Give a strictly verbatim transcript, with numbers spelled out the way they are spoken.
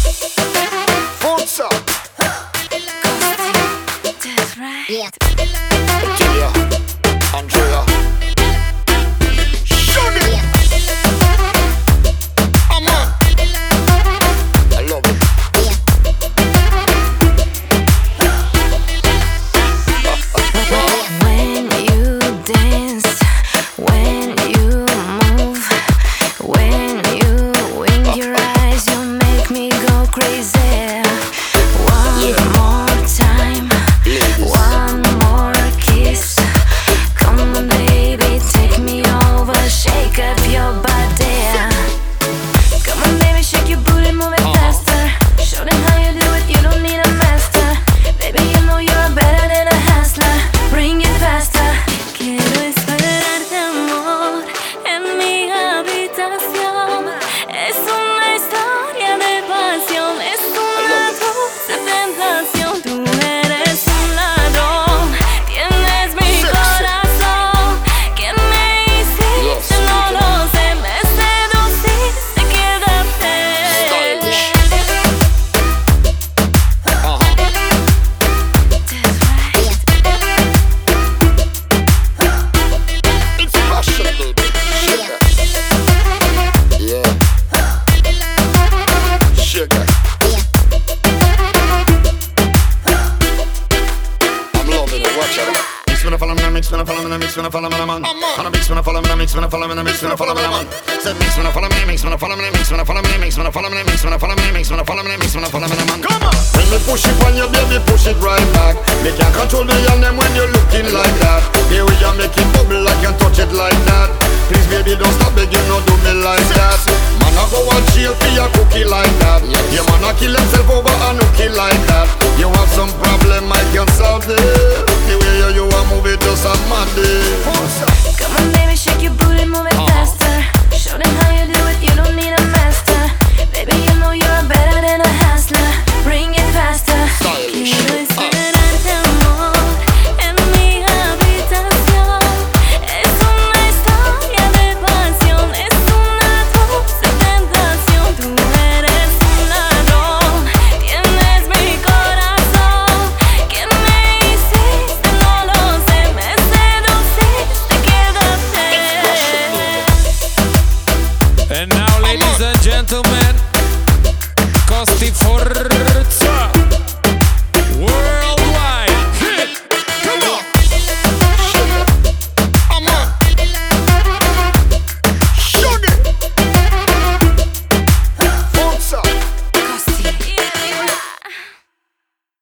What's up? That's right. Yeah. Tia, Andrea, Shonny. Yeah. I'm on. I love it. When you dance, when you move, when you wink your eyes, you make me go crazy. One Yeah. more time, Ladies. one more kiss. Come on, baby, take me over, shake up your body. Come on, baby, shake your booty, move it faster. Show them how you do it, you don't need a master. Baby, you know you're better than a hustler. Bring it faster. Quiero esperarte, amor, en mi habitación. Es una historia de pasión, es una dulce tentación. Tú eres un ladrón, tienes mi Sexy. corazón. ¿Qué me hiciste? No lo sé, me seduciste, quédate. Stylish. Uh-huh. That's right. It's fashion, baby. Sugar. Yeah. Sugar. I'm loving it. Watch out. Mix when I follow me, I mix when I follow me, I mix when I follow me, I'm on. And I mix when I follow me, I mix when I follow me, I mix when I follow me, I'm on. Said mix when I follow me, I mix when I follow me, I mix when I follow me, I mix when I follow me, I mix when I follow me, I mix when I follow me, I mix when I follow me, I'm on. Come on. When me push it on your baby, push it right back. Me can't control me on them when you're looking like that. Here we are making bubble, I can touch it like that. Please baby, don't stop begging, no do me like that. Man, I go and jail for your cookie like that. Yeah, man, I kill himself over a nookie like that.